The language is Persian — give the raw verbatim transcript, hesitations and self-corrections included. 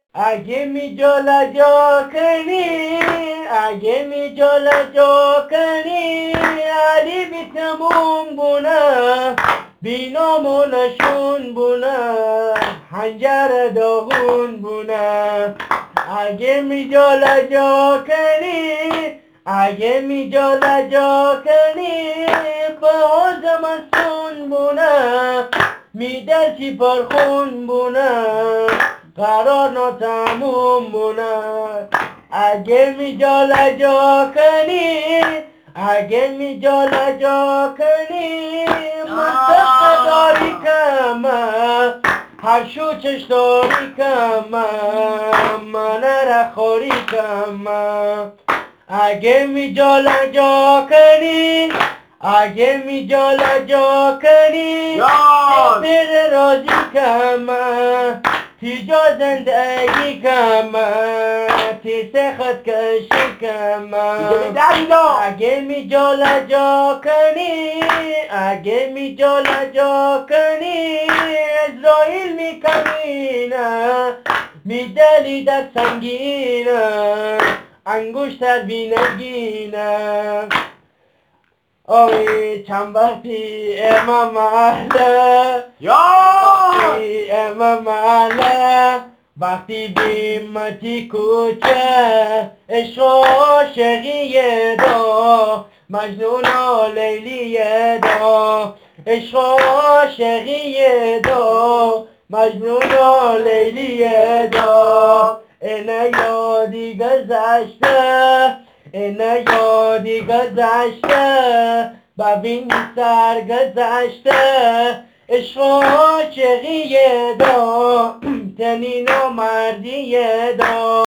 اگه می جا جا کنی اگه می جا جا کنی علی بی تموم بونه بینامو نشون بونه حنجر داغون بونه اگه می جا جا کنی اگه می جا جا کنی بازم سون بونه میدل چی پرخون بونه قرار ناتموم بونه اگه می جا جا کنی اگه می جا جا کنی مستقه داری کمه هر شو چش داری کمه منه را خوری کمه اگه می جا جا کنی اگه می جا جا کنی بیر راضی کمه تی جا زندگی کمه تی سخت کشی کمه اگه می جا جا کنی اگه می جا جا کنی اسرائیل می کمینه می دلی در سنگینه انگشتر بی نگینه آی چند وقتی امام اهله آی امام اهله وقتی بیمتی کوچه عشق و عاشقیه دا مجنون و لیلیه دا عشق و عاشقیه دا مجنون و لیلیه دا اینه یادی گذشته اینه یادی گذشته ببین سر گذشته عشق و عاشقیه دا تنین و مردیه دا